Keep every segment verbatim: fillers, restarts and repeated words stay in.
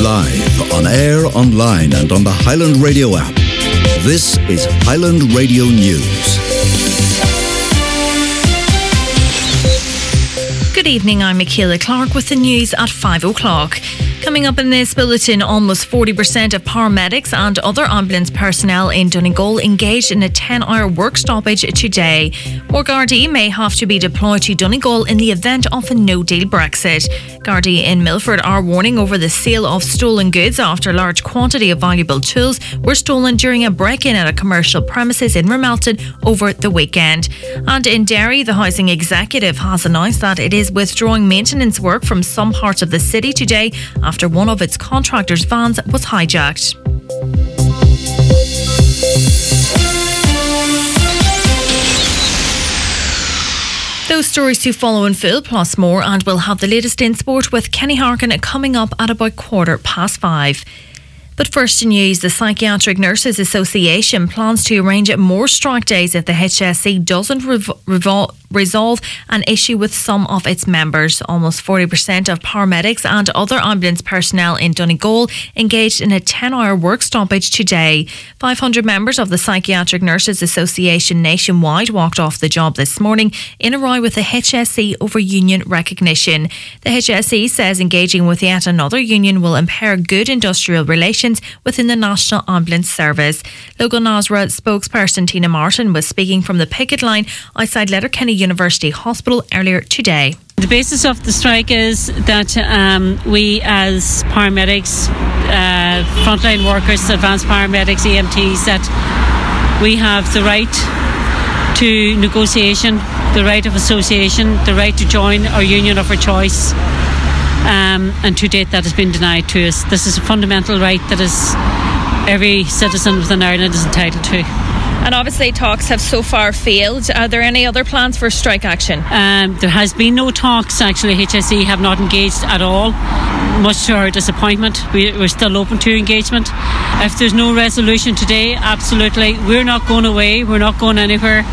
Live, on air, online and on the Highland Radio app. This is Highland Radio News. Good evening, I'm Michaela Clark with the news at five o'clock. Coming up in this bulletin, almost forty percent of paramedics and other ambulance personnel in Donegal engaged in a ten-hour work stoppage today. More Gardaí may have to be deployed to Donegal in the event of a no-deal Brexit. Gardaí in Milford are warning over the sale of stolen goods after a large quantity of valuable tools were stolen during a break-in at a commercial premises in Ramelton over the weekend. And in Derry, the housing executive has announced that it is withdrawing maintenance work from some parts of the city today after one of its contractors' vans was hijacked. Those stories to follow in full, plus more, and we'll have the latest in sport with Kenny Harkin coming up at about quarter past five. But first in news, the Psychiatric Nurses Association plans to arrange more strike days if the H S E doesn't revo- revol- resolve an issue with some of its members. Almost forty percent of paramedics and other ambulance personnel in Donegal engaged in a ten-hour work stoppage today. five hundred members of the Psychiatric Nurses Association nationwide walked off the job this morning in a row with the H S E over union recognition. The H S E says engaging with yet another union will impair good industrial relations within the National Ambulance Service. Local Nasra spokesperson Tina Martin was speaking from the picket line outside Letterkenny University Hospital earlier today. The basis of the strike is that um, we as paramedics, uh, frontline workers, advanced paramedics, E M Ts, that we have the right to negotiation, the right of association, the right to join our union of our choice. Um, and to date that has been denied to us. This is a fundamental right that is every citizen within Ireland is entitled to. And obviously talks have so far failed. Are there any other plans for strike action? Um, there has been no talks. Actually, H S E have not engaged at all, much to our disappointment. We, we're still open to engagement. If there's no resolution today, absolutely, we're not going away, we're not going anywhere.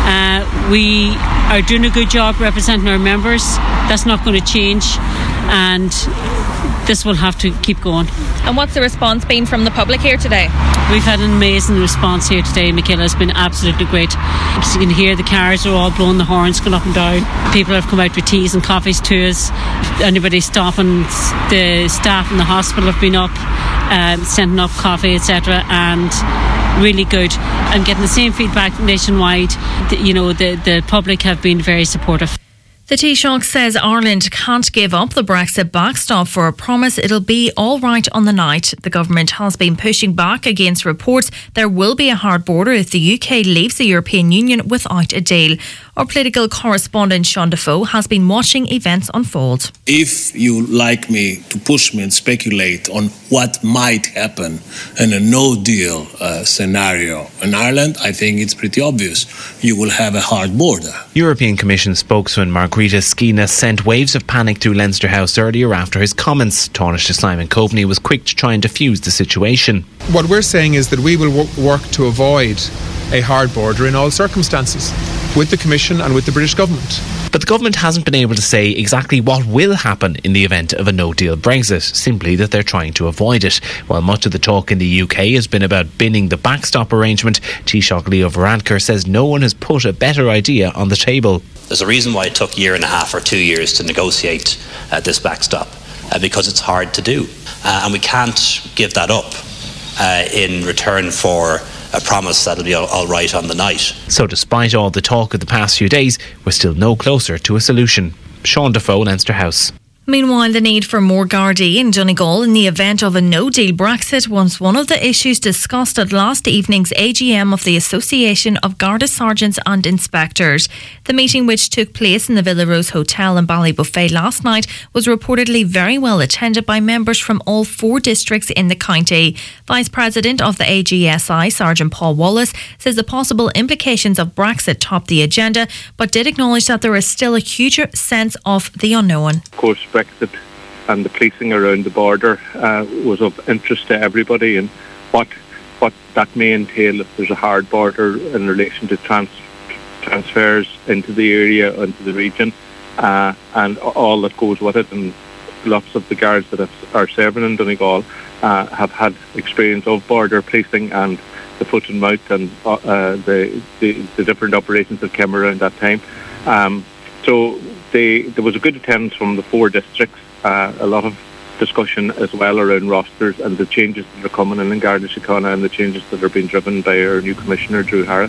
Uh, we are doing a good job representing our members. That's not going to change, and this will have to keep going. And what's the response been from the public here today? We've had an amazing response here today, Michaela. It's been absolutely great. As you can hear, the cars are all blowing the horns, going up and down. People have come out with teas and coffees to us. Anybody stopping, the staff in the hospital have been up, um, sending up coffee, et cetera, and really good. I'm getting the same feedback nationwide. The, you know, the, the public have been very supportive. The Taoiseach says Ireland can't give up the Brexit backstop for a promise it'll be all right on the night. The government has been pushing back against reports there will be a hard border if the U K leaves the European Union without a deal. Our political correspondent Sean Defoe has been watching events unfold. If you like me to push me and speculate on what might happen in a no-deal uh, scenario in Ireland, I think it's pretty obvious. You will have a hard border. European Commission spokesman Margrethe Skeena sent waves of panic through Leinster House earlier after his comments. Taoiseach Simon Coveney was quick to try and defuse the situation. What we're saying is that we will w- work to avoid a hard border in all circumstances, with the Commission and with the British government. But the government hasn't been able to say exactly what will happen in the event of a no-deal Brexit, simply that they're trying to avoid it. While much of the talk in the U K has been about binning the backstop arrangement, Taoiseach Leo Varadkar says no one has put a better idea on the table. There's a reason why it took a year and a half or two years to negotiate uh, this backstop, uh, because it's hard to do. Uh, and we can't give that up uh, in return for a promise that'll be all, all right on the night. So despite all the talk of the past few days, we're still no closer to a solution. Sean Defoe, Leinster House. Meanwhile, the need for more Gardaí in Donegal in the event of a no-deal Brexit was one of the issues discussed at last evening's A G M of the Association of Garda Sergeants and Inspectors. The meeting, which took place in the Villa Rose Hotel in Ballybuffet last night, was reportedly very well attended by members from all four districts in the county. Vice President of the A G S I, Sergeant Paul Wallace, says the possible implications of Brexit topped the agenda, but did acknowledge that there is still a huge sense of the unknown. Of course, Brexit and the policing around the border uh, was of interest to everybody, and what what that may entail if there's a hard border in relation to trans, transfers into the area, into the region, uh, and all that goes with it, and lots of the guards that are serving in Donegal uh, have had experience of border policing and the foot and mouth and uh, the, the the different operations that came around that time. Um, so they, there was a good attendance from the four districts, uh, a lot of discussion as well around rosters and the changes that are coming in in Garda Síochána and the changes that are being driven by our new Commissioner, Drew Harris.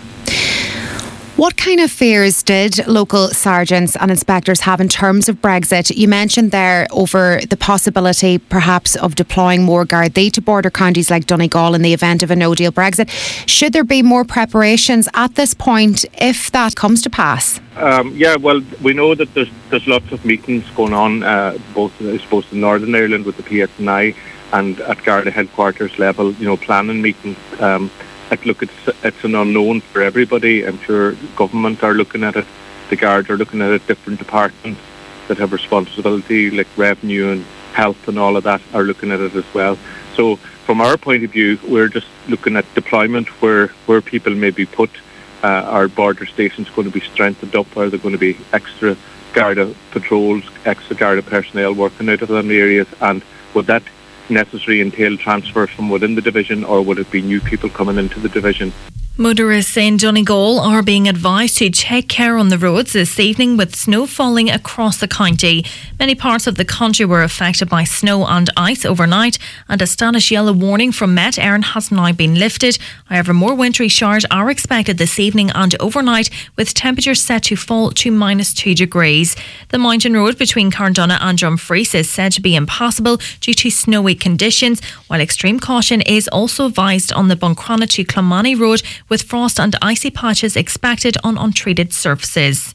What kind of fears did local sergeants and inspectors have in terms of Brexit? You mentioned there over the possibility perhaps of deploying more Gardaí to border counties like Donegal in the event of a no-deal Brexit. Should there be more preparations at this point if that comes to pass? Um, yeah, well, we know that there's there's lots of meetings going on, uh, both I suppose in Northern Ireland with the P S N I and at Garda headquarters level, you know, planning meetings. Um, Like, look, it's it's an unknown for everybody. I'm sure government are looking at it. The Guard are looking at it. Different departments that have responsibility, like revenue and health and all of that, are looking at it as well. So from our point of view, we're just looking at deployment where, where people may be put. Uh, our border stations going to be strengthened up. Are there going to be extra Garda patrols, extra Garda personnel working out of them areas? And would that necessary entail transfers from within the division, or would it be new people coming into the division? Motorists in Donegal are being advised to take care on the roads this evening with snow falling across the county. Many parts of the country were affected by snow and ice overnight, and a status yellow warning from Met Éireann has now been lifted. However, more wintry showers are expected this evening and overnight, with temperatures set to fall to minus two degrees. The mountain road between Carndonagh and Dumfries is said to be impassable due to snowy conditions, while extreme caution is also advised on the Buncrana to Clonmany road, with frost and icy patches expected on untreated surfaces.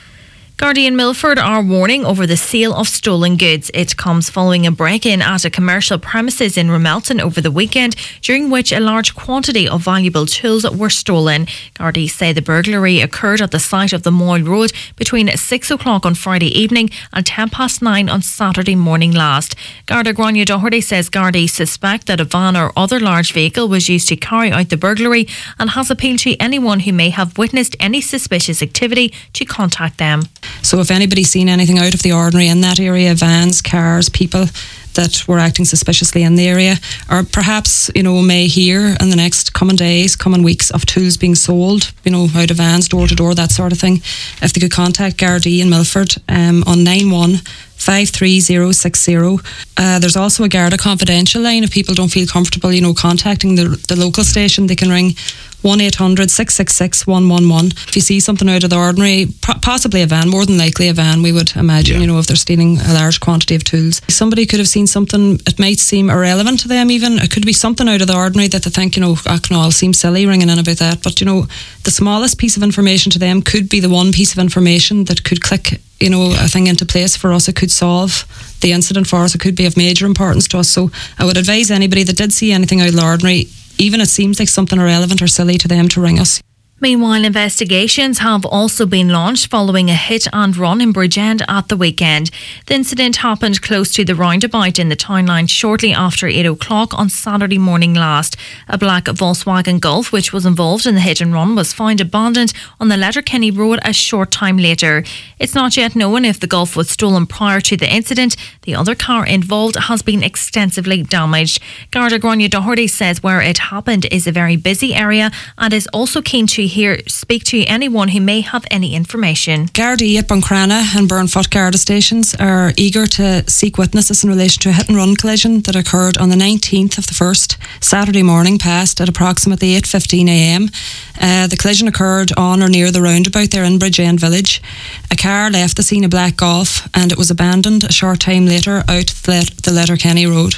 Gardaí in Milford are warning over the sale of stolen goods. It comes following a break-in at a commercial premises in Ramelton over the weekend, during which a large quantity of valuable tools were stolen. Gardaí say the burglary occurred at the site of the Moyle Road between six o'clock on Friday evening and ten past nine on Saturday morning last. Garda Grania Doherty says Gardaí suspect that a van or other large vehicle was used to carry out the burglary and has appealed to anyone who may have witnessed any suspicious activity to contact them. So if anybody's seen anything out of the ordinary in that area, vans, cars, people that were acting suspiciously in the area, or perhaps, you know, may hear in the next coming days, coming weeks, of tools being sold, you know, out of vans, door to door, that sort of thing, if they could contact Gardaí in Milford um, on nine one five three zero six zero. Uh, there's also a Garda confidential line. If people don't feel comfortable, you know, contacting the, the local station, they can ring one eight hundred six six six one one one. If you see something out of the ordinary, possibly a van, more than likely a van, we would imagine, yeah. you know, if they're stealing a large quantity of tools. Somebody could have seen something, it might seem irrelevant to them even. It could be something out of the ordinary that they think, you know, oh, no, I'll seem silly ringing in about that. But, you know, the smallest piece of information to them could be the one piece of information that could click, you know, a thing into place for us. It could solve the incident for us. It could be of major importance to us. So I would advise anybody that did see anything out of the ordinary, even if it seems like something irrelevant or silly to them, to ring us. Meanwhile, investigations have also been launched following a hit and run in Bridgend at the weekend. The incident happened close to the roundabout in the town line shortly after eight o'clock on Saturday morning last. A black Volkswagen Golf, which was involved in the hit and run, was found abandoned on the Letterkenny Road a short time later. It's not yet known if the Golf was stolen prior to the incident. The other car involved has been extensively damaged. Garda Grania Doherty says where it happened is a very busy area and is also keen to hear speak to anyone who may have any information. Gardaí at Buncrana and Burnfoot Garda stations are eager to seek witnesses in relation to a hit and run collision that occurred on the nineteenth of the first, Saturday morning past, at approximately eight fifteen a m. Uh, the collision occurred on or near the roundabout there in Bridgend village. A car left the scene, a black Golf, and it was abandoned a short time later out the, the Letterkenny Road.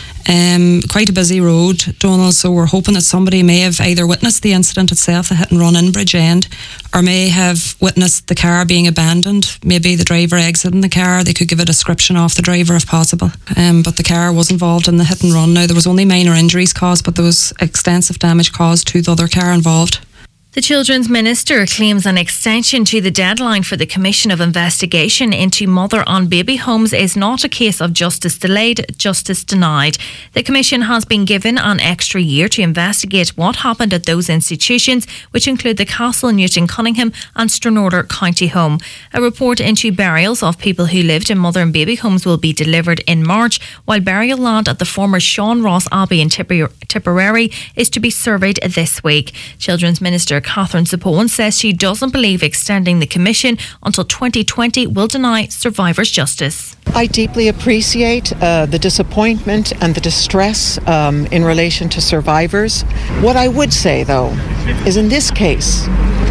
Um, quite a busy road, Donald, so we're hoping that somebody may have either witnessed the incident itself, the hit and run in Bridgend, or may have witnessed the car being abandoned. Maybe the driver exiting the car. They could give a description of the driver if possible. Um, but the car was involved in the hit and run. Now, there was only minor injuries caused, but there was extensive damage caused to the other car involved. The Children's Minister claims an extension to the deadline for the Commission of Investigation into mother and baby homes is not a case of justice delayed, justice denied. The Commission has been given an extra year to investigate what happened at those institutions, which include the Castle Newton Cunningham and Stranraer County Home. A report into burials of people who lived in mother and baby homes will be delivered in March, while burial land at the former Sean Ross Abbey in Tipper- Tipperary is to be surveyed this week. Children's Minister Catherine Zappone says she doesn't believe extending the commission until twenty twenty will deny survivors justice. I deeply appreciate uh, the disappointment and the distress um, in relation to survivors. What I would say, though, is in this case,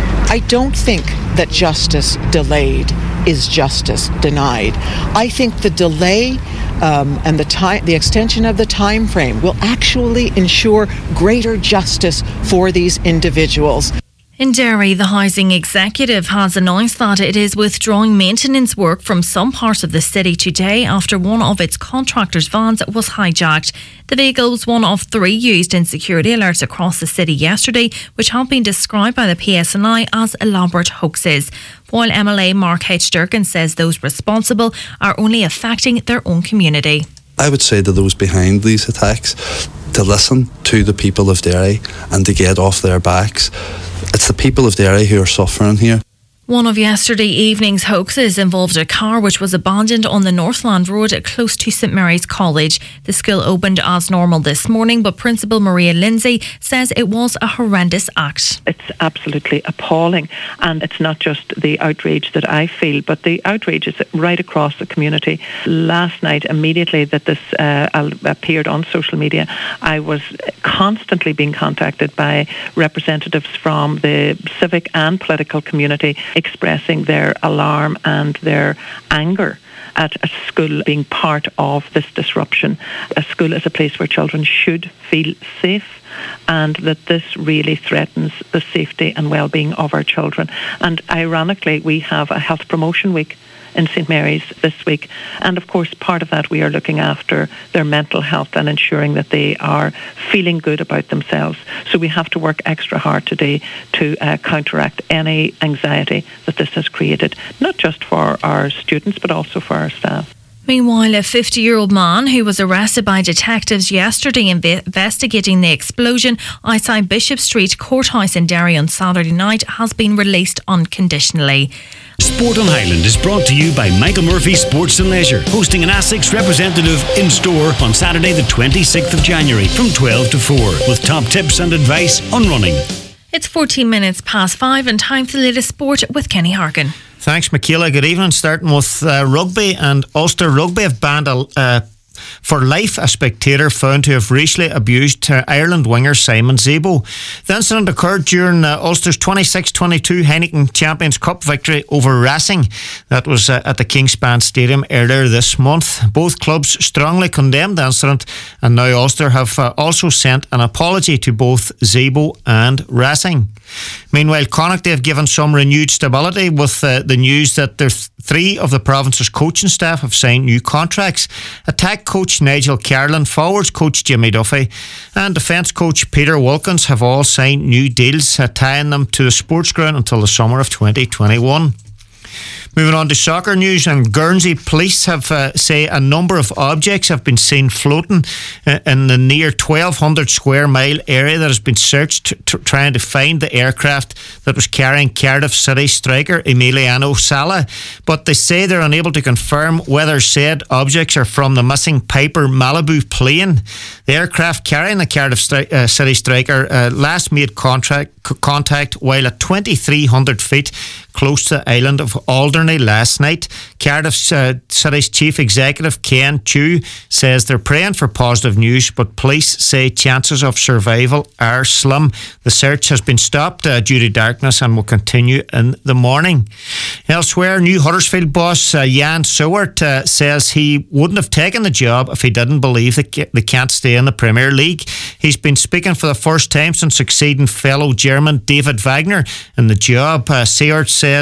I don't think that justice delayed is justice denied. I think the delay um, and the time, the extension of the time frame will actually ensure greater justice for these individuals. In Derry, the housing executive has announced that it is withdrawing maintenance work from some parts of the city today after one of its contractors' vans was hijacked. The vehicle was one of three used in security alerts across the city yesterday, which have been described by the P S N I as elaborate hoaxes. While M L A Mark H. Durkin says those responsible are only affecting their own community. I would say to those behind these attacks to listen to the people of Derry and to get off their backs. It's the people of Derry who are suffering here. One of yesterday evening's hoaxes involved a car which was abandoned on the Northland Road close to St Mary's College. The school opened as normal this morning, but Principal Maria Lindsay says it was a horrendous act. It's absolutely appalling, and it's not just the outrage that I feel, but the outrage is right across the community. Last night, immediately that this uh, appeared on social media, I was constantly being contacted by representatives from the civic and political community expressing their alarm and their anger at a school being part of this disruption. A school is a place where children should feel safe, and that this really threatens the safety and well-being of our children. And ironically, we have a health promotion week in St Mary's this week, and of course part of that we are looking after their mental health and ensuring that they are feeling good about themselves. So we have to work extra hard today to uh, counteract any anxiety that this has created, not just for our students but also for our staff. Meanwhile, a fifty-year-old man who was arrested by detectives yesterday inve- investigating the explosion outside Bishop Street Courthouse in Derry on Saturday night has been released unconditionally. Sport on Highland is brought to you by Michael Murphy Sports and Leisure, hosting an ASICS representative in store on Saturday the twenty-sixth of January from twelve to four, with top tips and advice on running. It's fourteen minutes past five and time for the latest sport with Kenny Harkin. Thanks, Michaela. Good evening. Starting with uh, rugby, and Ulster Rugby have banned a, uh, for life a spectator found to have racially abused uh, Ireland winger Simon Zebo. The incident occurred during uh, Ulster's twenty-six twenty-two Heineken Champions Cup victory over Racing. That was uh, at the Kingspan Stadium earlier this month. Both clubs strongly condemned the incident, and now Ulster have uh, also sent an apology to both Zebo and Racing. Meanwhile, Connacht have given some renewed stability with uh, the news that there's three of the province's coaching staff have signed new contracts. Attack coach Nigel Carlin, forwards coach Jimmy Duffy and defence coach Peter Wilkins have all signed new deals, uh, tying them to the sports ground until the summer of twenty twenty-one. Moving on to soccer news, and Guernsey police have uh, say a number of objects have been seen floating uh, in the near twelve hundred square mile area that has been searched t- t- trying to find the aircraft that was carrying Cardiff City striker Emiliano Sala. But they say they're unable to confirm whether said objects are from the missing Piper Malibu plane. The aircraft carrying the Cardiff stri- uh, City striker uh, last made contract, c- contact while at twenty-three hundred feet close to the island of Alderney last night. Cardiff uh, City's chief executive Ken Chew says they're praying for positive news, but police say chances of survival are slim. The search has been stopped uh, due to darkness and will continue in the morning. Elsewhere, new Huddersfield boss uh, Jan Seward uh, says he wouldn't have taken the job if he didn't believe that they can't stay in the Premier League. He's been speaking for the first time since succeeding fellow German David Wagner in the job. Uh, Seward says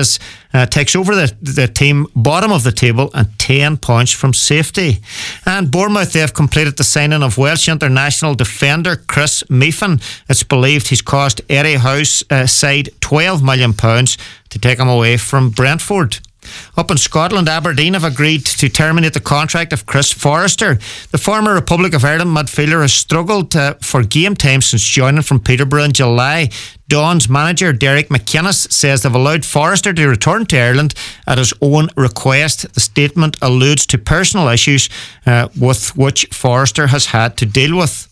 uh, takes over the, the team bottom of the table and ten points from safety. And Bournemouth, they have completed the signing of Welsh international defender Chris Meehan. It's believed he's cost Eddie Howe's uh, side twelve million pounds to take him away from Brentford. Up in Scotland, Aberdeen have agreed to terminate the contract of Chris Forrester. The former Republic of Ireland midfielder has struggled uh, for game time since joining from Peterborough in July. Don's manager Derek McInnes says they've allowed Forrester to return to Ireland at his own request. The statement alludes to personal issues uh, with which Forrester has had to deal with.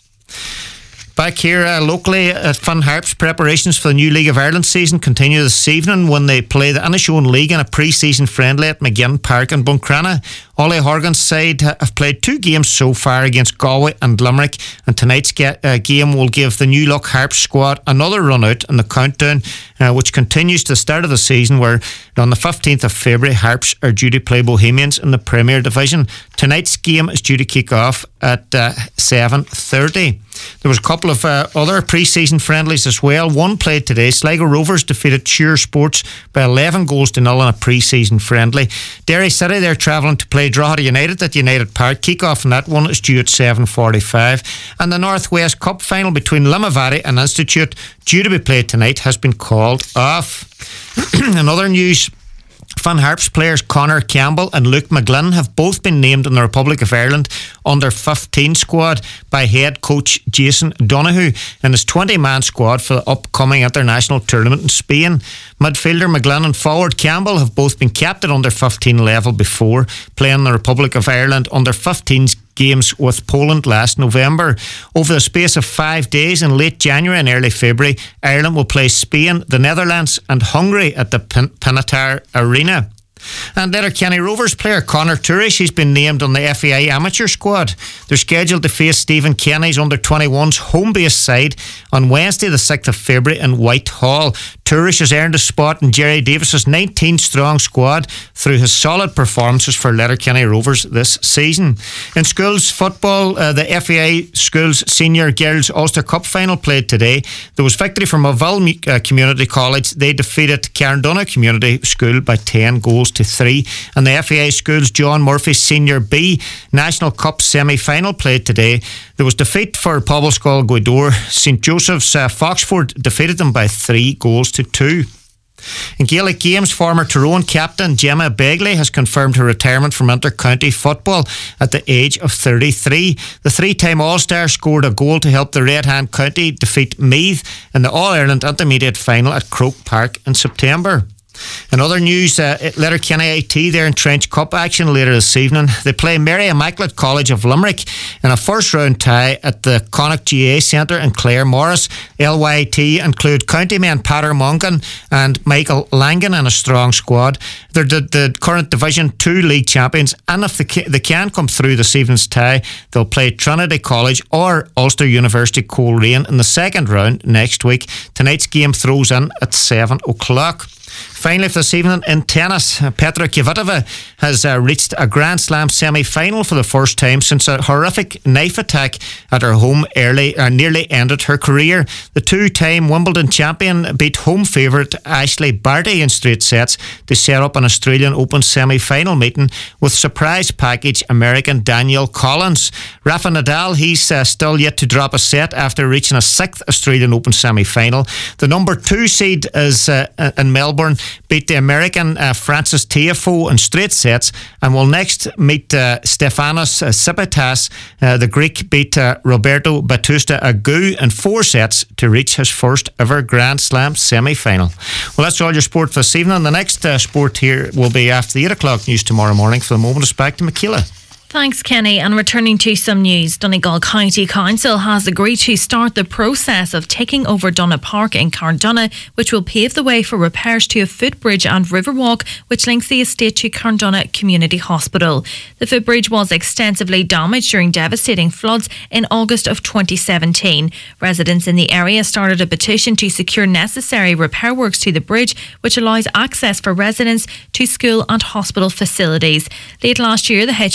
Back here uh, locally at Finn Harps, preparations for the new League of Ireland season continue this evening when they play the Inishowen League in a pre-season friendly at McGinn Park in Buncrana. Ollie Horgan's side have played two games so far against Galway and Limerick, and tonight's get, uh, game will give the New Look Harps squad another run out in the countdown, uh, which continues to the start of the season, where on the fifteenth of February Harps are due to play Bohemians in the Premier Division. Tonight's game is due to kick off at uh, seven thirty. There was a couple of uh, other pre-season friendlies as well. One played today. Sligo Rovers defeated Cheer Sports by eleven goals to nil in a pre-season friendly. Derry City, they're travelling to play Drogheda United at United Park. Kick-off in that one is due at seven forty-five. And the North West Cup final between Limavady and Institute, due to be played tonight, has been called off. In other news, Finn Harps players Connor Campbell and Luke McGlynn have both been named in the Republic of Ireland under fifteen squad by head coach Jason Donoghue in his twenty-man squad for the upcoming international tournament in Spain. Midfielder McGlynn and forward Campbell have both been capped at under fifteen level before, playing the Republic of Ireland under fifteens games with Poland last November. Over the space of five days in late January and early February, Ireland will play Spain, the Netherlands and Hungary at the Pin- Pinatar Arena. And Letterkenny Rovers player Conor Turish, he's been named on the F A I amateur squad. They're scheduled to face Stephen Kenny's under twenty-ones home-based side on Wednesday the sixth of February in Whitehall. Turish has earned a spot in Jerry Davis's nineteen-strong squad through his solid performances for Letterkenny Rovers this season. In schools football, uh, the F A I Schools Senior Girls Ulster Cup final played today. There was victory for Mulville uh, Community College. They defeated Carndonagh Community School by ten goals to three. And the F A I Schools John Murphy Senior B National Cup semi-final played today. There was defeat for Pobbleskull Gweedore. St Joseph's uh, Foxford defeated them by three goals to two. In Gaelic games, former Tyrone captain Gemma Begley has confirmed her retirement from inter-county football at the age of thirty-three. The three-time All-Star scored a goal to help the Red Hand County defeat Meath in the All-Ireland Intermediate Final at Croke Park in September. In other news, uh, Letterkenny I T, they're in Trench Cup action later this evening. They play Mary Immaculate College of Limerick in a first round tie at the Connacht G A Centre in Clare Morris. L Y T include countymen Pater Mongan and Michael Langan in a strong squad. They're the, the current Division two league champions, and if they can, they can come through this evening's tie, they'll play Trinity College or Ulster University Coleraine in the second round next week. Tonight's game throws in at seven o'clock. Finally, for this evening in tennis, Petra Kvitova has uh, reached a Grand Slam semi-final for the first time since a horrific knife attack at her home early uh, nearly ended her career. The two-time Wimbledon champion beat home favourite Ashley Barty in straight sets to set up an Australian Open semi-final meeting with surprise package American Daniel Collins. Rafa Nadal, he's uh, still yet to drop a set after reaching a sixth Australian Open semi-final. The number two seed is uh, in Melbourne, beat the American uh, Francis Tiafoe in straight sets and will next meet uh, Stefanos Tsitsipas. Uh, the Greek beat uh, Roberto Bautista Agut in four sets to reach his first ever Grand Slam semi-final. Well, that's all your sport for this evening. The next uh, sport here will be after the eight o'clock news tomorrow morning. For the moment, it's back to Michaela. Thanks, Kenny. And returning to some news, Donegal County Council has agreed to start the process of taking over Donna Park in Carndonagh, which will pave the way for repairs to a footbridge and riverwalk which links the estate to Carndonagh Community Hospital. The footbridge was extensively damaged during devastating floods in August of twenty seventeen. Residents in the area started a petition to secure necessary repair works to the bridge, which allows access for residents to school and hospital facilities. Late last year, the H S E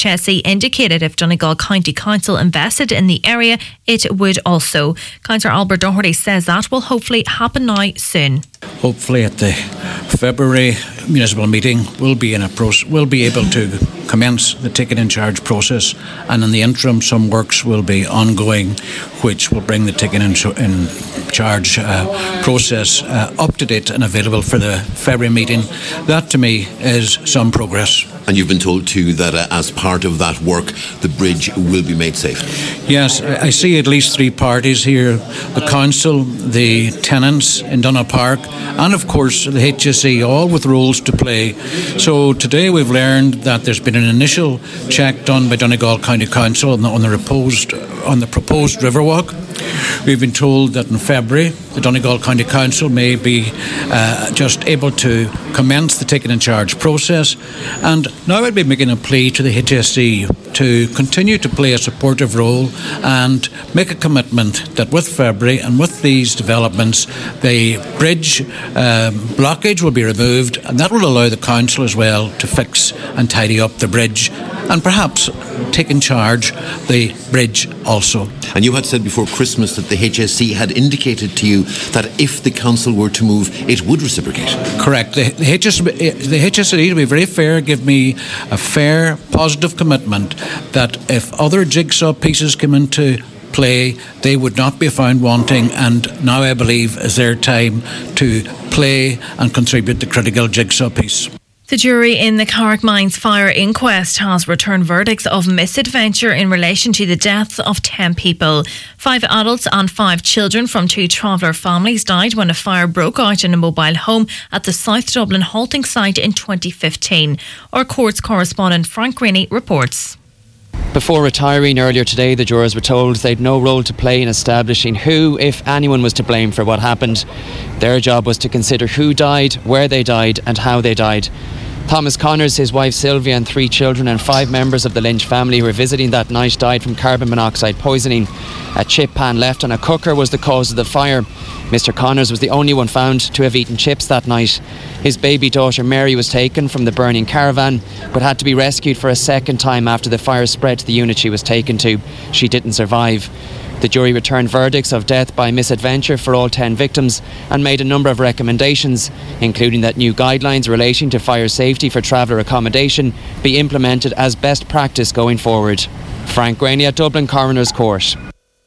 indicated if Donegal County Council invested in the area, it would also. Councillor Albert Doherty says that will hopefully happen now soon. Hopefully at the February municipal meeting we'll be in a proce- we'll be able to commence the ticket in charge process, and in the interim some works will be ongoing which will bring the ticket in, ch- in charge uh, process uh, up to date and available for the February meeting. That to me is some progress. And you've been told too that uh, as part of that work the bridge will be made safe. Yes, I see at least three parties here: the council, the tenants in Donagh Park, and of course the H S E, all with roles to play. So today we've learned that there's been an initial check done by Donegal County Council on the, on the proposed on the proposed Riverwalk. We've been told that in February the Donegal County Council may be uh, just able to commence the ticket in charge process, and now I'd be making a plea to the H S E to continue to play a supportive role and make a commitment that with February and with these developments the bridge um, blockage will be removed, and that will allow the council as well to fix and tidy up the bridge and perhaps take in charge the bridge also. And you had said before Christmas that the H S E had indicated to you that if the council were to move, it would reciprocate. Correct. The, the, H S E, the H S E, to be very fair, give me a fair, positive commitment that if other jigsaw pieces come into play, they would not be found wanting, and now I believe is their time to play and contribute the critical jigsaw piece. The jury in the Carrick Mines fire inquest has returned verdicts of misadventure in relation to the deaths of ten people. Five adults and five children from two traveller families died when a fire broke out in a mobile home at the South Dublin halting site in twenty fifteen. Our courts correspondent Frank Greaney reports. Before retiring earlier today, the jurors were told they'd no role to play in establishing who, if anyone, was to blame for what happened. Their job was to consider who died, where they died and how they died. Thomas Connors, his wife Sylvia and three children and five members of the Lynch family who were visiting that night died from carbon monoxide poisoning. A chip pan left on a cooker was the cause of the fire. Mister Connors was the only one found to have eaten chips that night. His baby daughter Mary was taken from the burning caravan but had to be rescued for a second time after the fire spread to the unit she was taken to. She didn't survive. The jury returned verdicts of death by misadventure for all ten victims and made a number of recommendations, including that new guidelines relating to fire safety for traveller accommodation be implemented as best practice going forward. Frank Greaney at Dublin Coroner's Court.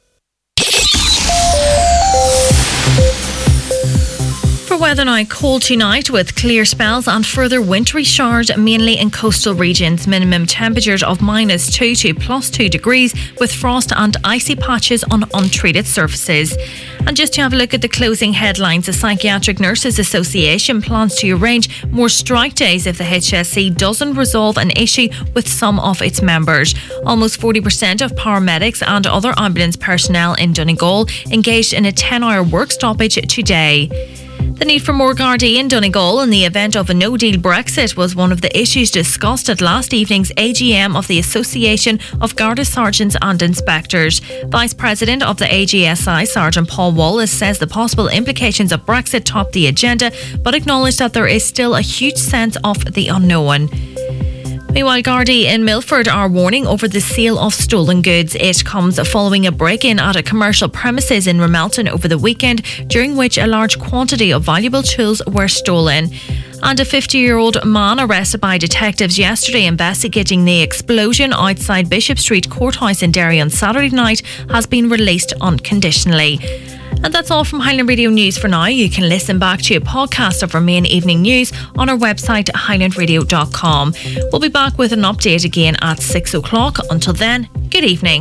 Weather now: cold tonight with clear spells and further wintry showers mainly in coastal regions. Minimum temperatures of minus two to plus two degrees with frost and icy patches on untreated surfaces. And just to have a look at the closing headlines, the Psychiatric Nurses Association plans to arrange more strike days if the H S E doesn't resolve an issue with some of its members. Almost forty percent of paramedics and other ambulance personnel in Donegal engaged in a ten hour work stoppage today. The need for more Gardaí in Donegal in the event of a no-deal Brexit was one of the issues discussed at last evening's A G M of the Association of Garda Sergeants and Inspectors. Vice President of the A G S I, Sergeant Paul Wallace, says the possible implications of Brexit top the agenda, but acknowledged that there is still a huge sense of the unknown. Meanwhile, Gardaí in Milford are warning over the sale of stolen goods. It comes following a break-in at a commercial premises in Ramelton over the weekend, during which a large quantity of valuable tools were stolen. And a fifty-year-old man arrested by detectives yesterday investigating the explosion outside Bishop Street Courthouse in Derry on Saturday night has been released unconditionally. And that's all from Highland Radio News for now. You can listen back to a podcast of our main evening news on our website highland radio dot com. We'll be back with an update again at six o'clock. Until then, good evening.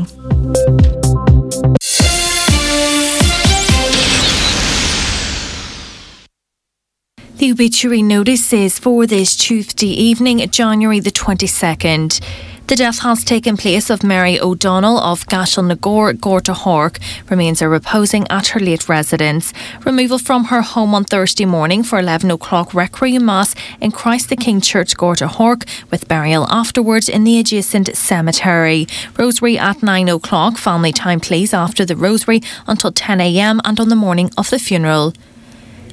The obituary notice is for this Tuesday evening, January the twenty-second. The death has taken place of Mary O'Donnell of Gashel Nagore, Gorta Hork. Remains are reposing at her late residence. Removal from her home on Thursday morning for eleven o'clock Requiem Mass in Christ the King Church, Gorta Hork, with burial afterwards in the adjacent cemetery. Rosary at nine o'clock. Family time please after the Rosary until ten a m and on the morning of the funeral.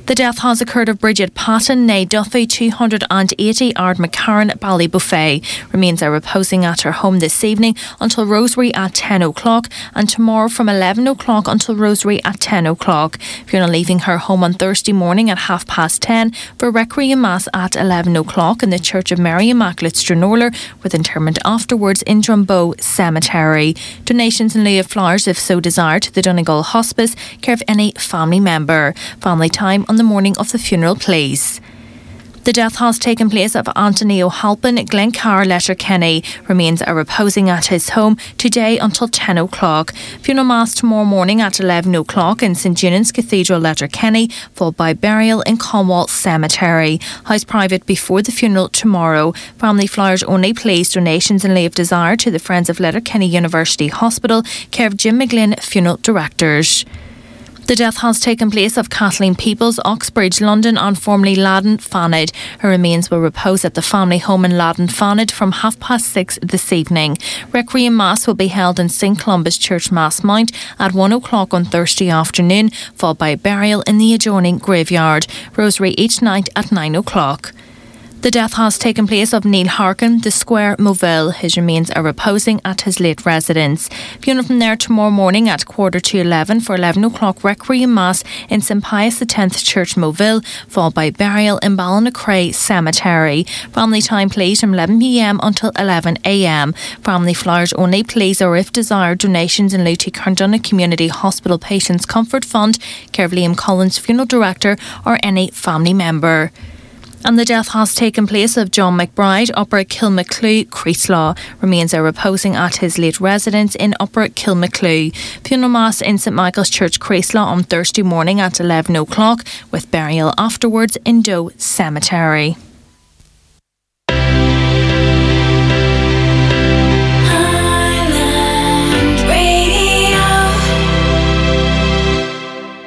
The death has occurred of Bridget Patton, née Duffy, two hundred eighty Ard McCarran, Ballybuffet. Remains are reposing at her home this evening until Rosary at ten o'clock, and tomorrow from eleven o'clock until Rosary at ten o'clock. Fiona leaving her home on Thursday morning at half past ten for Requiem Mass at eleven o'clock in the Church of Mary Immaculate Stranorlar, with interment afterwards in Drumbo Cemetery. Donations in lieu of flowers, if so desired, to the Donegal Hospice, care of any family member. Family time on the morning of the funeral, please. The death has taken place of Anthony O'Halpin, Glencar Letterkenny. Remains are reposing at his home today until ten o'clock. Funeral Mass tomorrow morning at eleven o'clock in St Eunan's Cathedral, Letterkenny, followed by burial in Conwall Cemetery. House private before the funeral tomorrow. Family flowers only, please. Donations in lieu of desire to the Friends of Letterkenny University Hospital, care of Jim McGlynn, Funeral Directors. The death has taken place of Kathleen Peoples, Oxbridge, London, and formerly Ladden Fanid. Her remains will repose at the family home in Ladden Fanid from half past six this evening. Requiem Mass will be held in St Columbus Church Mass Mount at one o'clock on Thursday afternoon, followed by burial in the adjoining graveyard. Rosary each night at nine o'clock. The death has taken place of Neil Harkin, the Square, Moville. His remains are reposing at his late residence. Funeral from there tomorrow morning at quarter to eleven for eleven o'clock Requiem Mass in St Pius X Church, Moville, followed by burial in Ballynacray Cemetery. Family time, please, from eleven p m until eleven a m. Family flowers only, please, or if desired, donations in lieu to Carndonagh Community Hospital Patients Comfort Fund, care of Liam Collins, Funeral Director, or any family member. And the death has taken place of John McBride, Upper Kilmaclew, Creeslaw. Remains are reposing at his late residence in Upper Kilmaclew. Funeral Mass in St Michael's Church, Creeslaw on Thursday morning at eleven o'clock, with burial afterwards in Doe Cemetery.